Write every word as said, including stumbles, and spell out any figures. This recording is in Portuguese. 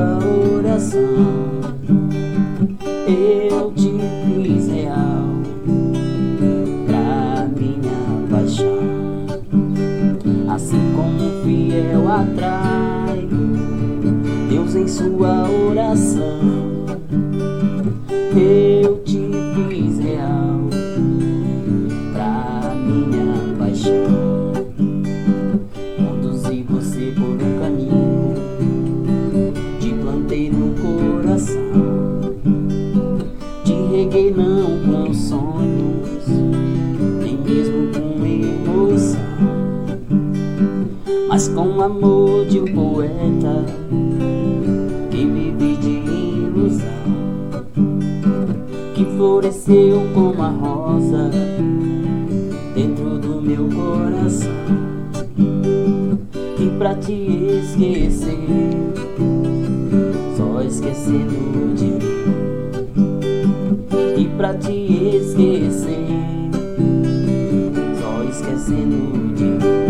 sua oração eu te fiz real pra minha paixão. Assim como um fiel atrai Deus em sua oração, eu te fiz real pra minha paixão. Conduzi você por um caminho, te plantei no coração, te reguei não com sonhos, nem mesmo com emoção, mas com amor de um poeta que vive de ilusão, que floresceu como a rosa dentro do meu coração. E pra te esquecer, só esquecendo de mim. E pra te esquecer, só esquecendo de mim.